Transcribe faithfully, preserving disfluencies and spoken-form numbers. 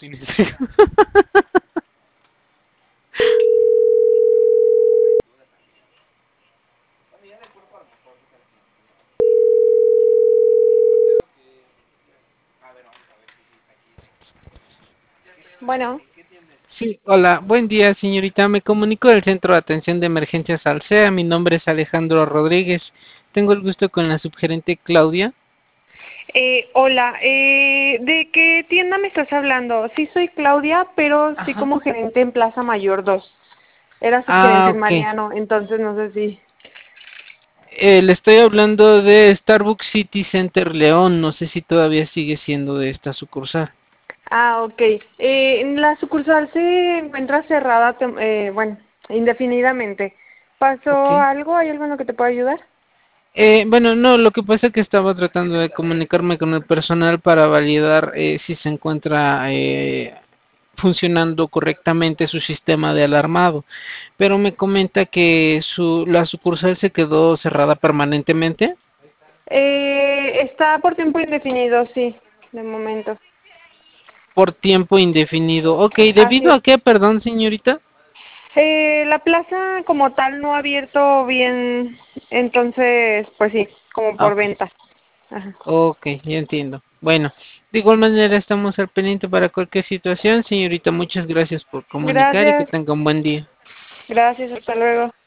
tienes. Bueno, Sí, hola, buen día, señorita. Me comunico del Centro de Atención de Emergencias Alsea. Mi nombre es Alejandro Rodríguez. Tengo el gusto con la subgerente Claudia. eh, hola, eh, ¿de qué tienda me estás hablando? Sí, soy Claudia, pero estoy Ajá. como gerente en Plaza Mayor dos. Era Ah, subgerente en ok. Mariano, entonces no sé si... Eh, le estoy hablando de Starbucks City Center León. No sé si todavía sigue siendo de esta sucursal. Ah, ok. Eh, la sucursal se encuentra cerrada, tem- eh, bueno, indefinidamente. Ok. ¿Pasó algo? ¿Hay algo en lo que te pueda ayudar? Eh, bueno, no, lo que pasa es que estaba tratando de comunicarme con el personal para validar eh, si se encuentra eh, funcionando correctamente su sistema de alarmado, pero me comenta que su, la sucursal se quedó cerrada permanentemente Eh, está por tiempo indefinido, sí, de momento. por tiempo indefinido. Ok, Así ¿debido es. a qué, perdón, señorita? Eh, la plaza como tal no ha abierto bien, entonces, pues sí, como Ah, por ok, venta. Ajá. ok, ya entiendo. Bueno, de igual manera estamos al pendiente para cualquier situación, señorita. Muchas gracias por comunicar y que Gracias, tenga un buen día. gracias, hasta luego.